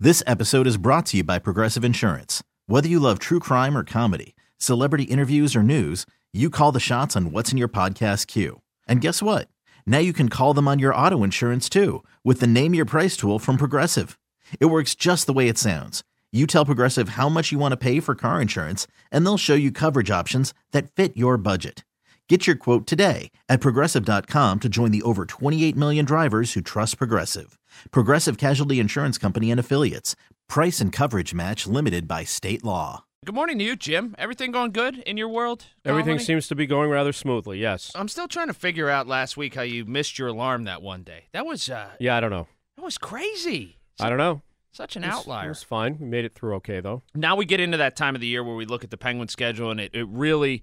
This episode is brought to you by Progressive Insurance. Whether you love true crime or comedy, celebrity interviews or news, you call the shots on what's in your podcast queue. And guess what? Now you can call them on your auto insurance too with the Name Your Price tool from Progressive. It works just the way it sounds. You tell Progressive how much you want to pay for car insurance, and they'll show you coverage options that fit your budget. Get your quote today at Progressive.com to join the over 28 million drivers who trust Progressive. Progressive Casualty Insurance Company and Affiliates. Price and coverage match limited by state law. Good morning to you, Jim. Everything going good in your world? Everything seems to be going rather smoothly, yes. I'm still trying to figure out last week how you missed your alarm that one day. That was Yeah, I don't know. That was crazy. I don't know. Such an outlier. It was fine. We made it through okay, though. Now we get into that time of the year where we look at the Penguins schedule, and it really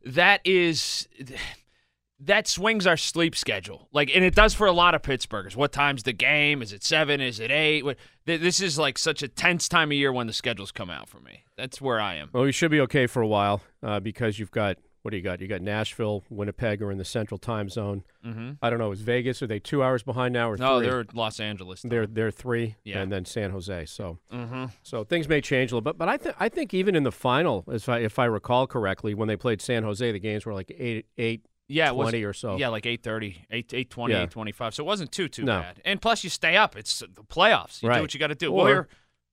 that swings our sleep schedule. And it does for a lot of Pittsburghers. What time's the game? Is it 7? Is it 8? This is like such a tense time of year when the schedules come out for me. That's where I am. Well, we should be okay for a while because you've got, what do you got? You got Nashville, Winnipeg are in the central time zone. Mm-hmm. I don't know, is Vegas, are they 2 hours behind now or 3? No, they're Los Angeles. They're 3, yeah. And then San Jose. So so things may change a little bit. But I think even in the final, if I recall correctly, when they played San Jose, the games were like 8 Yeah, 20 or so. Yeah, like 8:30, 8:20, Yeah. 8:25. So it wasn't too No. bad. And plus, you stay up. It's the playoffs. You Right. do what you got to do. Or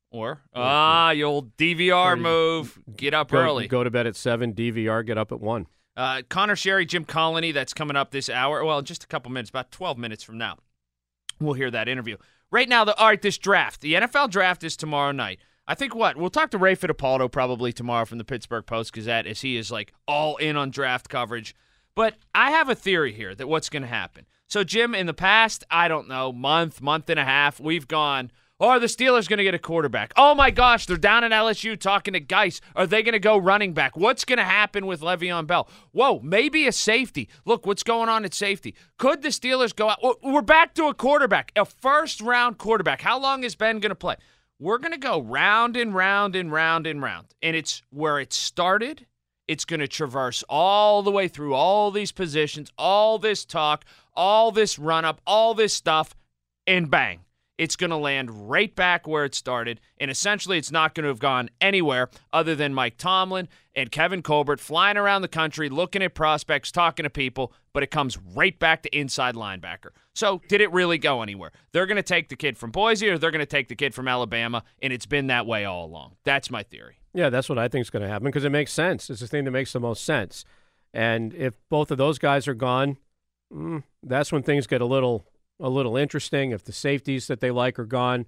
Your old DVR move. Get up early. Go to bed at 7, DVR, get up at 1. Connor Sherry, Jim Colony, that's coming up this hour. Well, just a couple minutes, about 12 minutes from now. We'll hear that interview. Right now, this draft. The NFL draft is tomorrow night. I think we'll talk to Ray Fittipaldo probably tomorrow from the Pittsburgh Post-Gazette as he is all in on draft coverage. But I have a theory here that what's going to happen. So, Jim, in the past, I don't know, month and a half, we've gone, are the Steelers going to get a quarterback? Oh, my gosh, they're down in LSU talking to Geis. Are they going to go running back? What's going to happen with Le'Veon Bell? Whoa, maybe a safety. Look, what's going on at safety? Could the Steelers go out? We're back to a quarterback, a first-round quarterback. How long is Ben going to play? We're going to go round and round and round and round. And it's where it started. It's going to traverse all the way through all these positions, all this talk, all this run-up, all this stuff, and bang. It's going to land right back where it started, and essentially it's not going to have gone anywhere other than Mike Tomlin and Kevin Colbert flying around the country, looking at prospects, talking to people, but it comes right back to inside linebacker. So did it really go anywhere? They're going to take the kid from Boise or they're going to take the kid from Alabama, and it's been that way all along. That's my theory. Yeah, that's what I think is going to happen because it makes sense. It's the thing that makes the most sense. And if both of those guys are gone, that's when things get a little interesting. If the safeties that they like are gone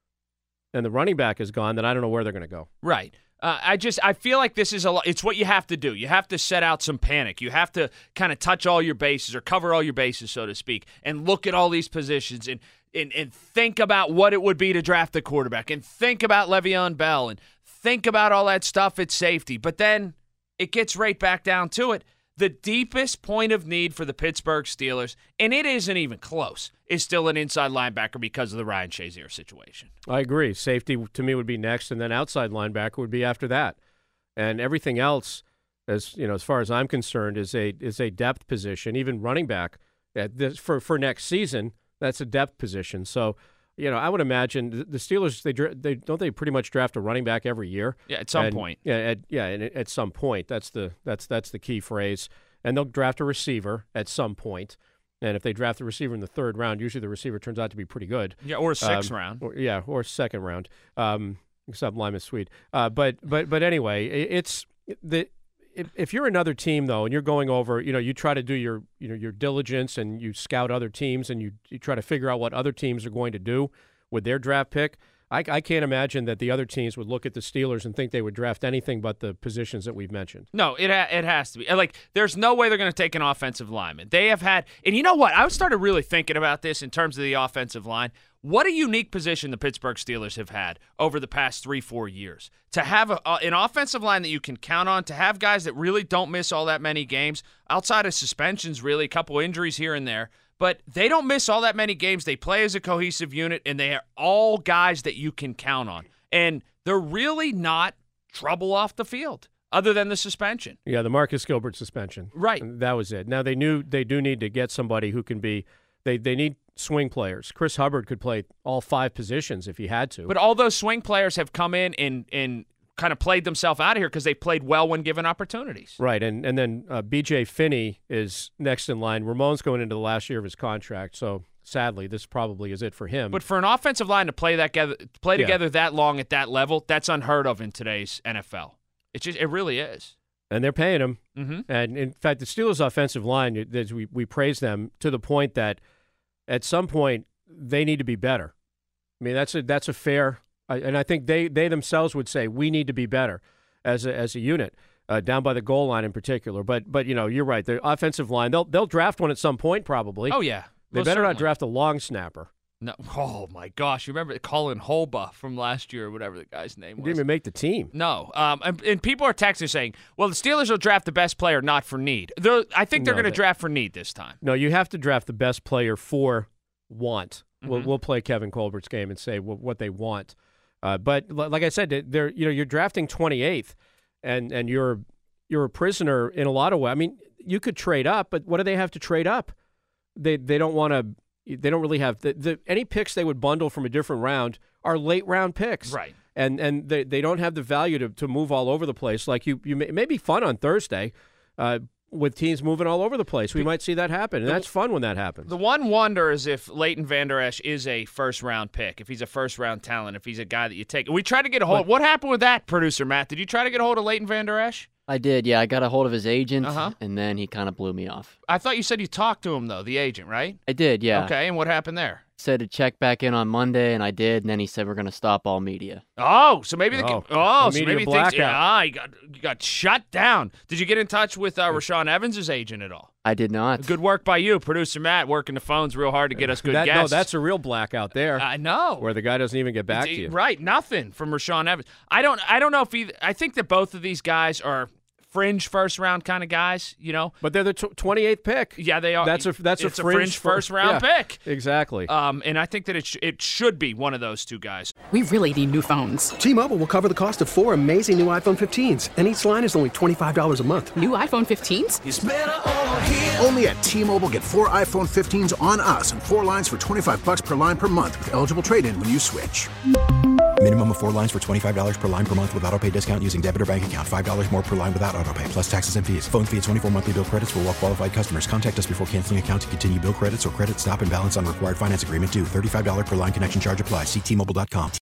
and the running back is gone, then I don't know where they're going to go. Right. I feel like this is it's what you have to do. You have to set out some panic. You have to kind of touch all your bases or cover all your bases, so to speak, and look at all these positions and think about what it would be to draft a quarterback and think about Le'Veon Bell and think about all that stuff at safety. But then it gets right back down to it. The deepest point of need for the Pittsburgh Steelers, and it isn't even close, is still an inside linebacker because of the Ryan Shazier situation. I agree. Safety, to me, would be next, and then outside linebacker would be after that. And everything else, as far as I'm concerned, is a depth position. Even running back for next season, that's a depth position. So, I would imagine the Steelers they pretty much draft a running back every year. Yeah, at some point. Yeah, at some point. That's the key phrase. And they'll draft a receiver at some point. And if they draft the receiver in the 3rd round, usually the receiver turns out to be pretty good. Yeah, or 6th round. Or 2nd round. Except Lyman Sweet. But anyway, it's the. If you're another team, though, and you're going over, you try to do your diligence and you scout other teams and you try to figure out what other teams are going to do with their draft pick, I can't imagine that the other teams would look at the Steelers and think they would draft anything but the positions that we've mentioned. No, it has to be. There's no way they're going to take an offensive lineman. They have had – and you know what? I started really thinking about this in terms of the offensive line. What a unique position the Pittsburgh Steelers have had over the past 3-4 years. To have an offensive line that you can count on, to have guys that really don't miss all that many games, outside of suspensions really, a couple injuries here and there, but they don't miss all that many games. They play as a cohesive unit, and they are all guys that you can count on. And they're really not trouble off the field other than the suspension. Yeah, the Marcus Gilbert suspension. Right. That was it. Now, they do need to get somebody who can be – they need swing players. Chris Hubbard could play all 5 positions if he had to. But all those swing players have come in and kind of played themselves out of here because they played well when given opportunities. Right, and then B.J. Finney is next in line. Ramon's going into the last year of his contract, so sadly, this probably is it for him. But for an offensive line to play together that long at that level, that's unheard of in today's NFL. It really is. And they're paying him. Mm-hmm. And in fact, the Steelers' offensive line, we praise them to the point that at some point they need to be better. I mean, that's a fair, and I think they themselves would say we need to be better as a unit. Down by the goal line in particular, but you're right. The offensive line, they'll draft one at some point probably. Oh yeah, they better not draft a long snapper. No, oh my gosh, you remember Colin Holba from last year or whatever the guy's name was? He didn't even make the team. No, and people are texting saying, "Well, the Steelers will draft the best player, not for need." I think they're going to draft for need this time. No, you have to draft the best player for want. Mm-hmm. We'll play Kevin Colbert's game and say what they want. But like I said, you're drafting 28th. And you're a prisoner in a lot of ways. I mean, you could trade up, but what do they have to trade up? They don't want to. They don't really have any picks they would bundle from a different round are late round picks, right? And they don't have the value to move all over the place. Like it may be fun on Thursday. With teams moving all over the place. We might see that happen, and that's fun when that happens. The one wonder is if Leighton Vander Esch is a first-round pick, if he's a first-round talent, if he's a guy that you take. We tried to get a hold. What happened with that, producer Matt? Did you try to get a hold of Leighton Vander Esch? I did, yeah. I got a hold of his agent, and then he kind of blew me off. I thought you said you talked to him, though, the agent, right? I did, yeah. Okay, and what happened there? Said to check back in on Monday, and I did, and then he said we're going to stop all media. Oh, so maybe media maybe blackout. You got shut down. Did you get in touch with Rashawn Evans' agent at all? I did not. Good work by you, producer Matt, working the phones real hard to get us good guests. No, that's a real blackout there. I know. Where the guy doesn't even get back to you. Right, nothing from Rashawn Evans. I don't know if I think that both of these guys are fringe first-round kind of guys, But they're the 28th pick. Yeah, they are. That's a fringe first-round pick. Exactly. And I think that it should be one of those two guys. We really need new phones. T-Mobile will cover the cost of 4 amazing new iPhone 15s, and each line is only $25 a month. New iPhone 15s? It's better over here. Only at T-Mobile, get 4 iPhone 15s on us and 4 lines for $25 per line per month with eligible trade-in when you switch. Minimum of 4 lines for $25 per line per month with autopay discount using debit or bank account. $5 more per line without autopay, plus taxes and fees. Phone fee at 24 monthly bill credits for well-qualified customers. Contact us before canceling account to continue bill credits or credit stop and balance on required finance agreement due. $35 per line connection charge applies. See T-Mobile.com.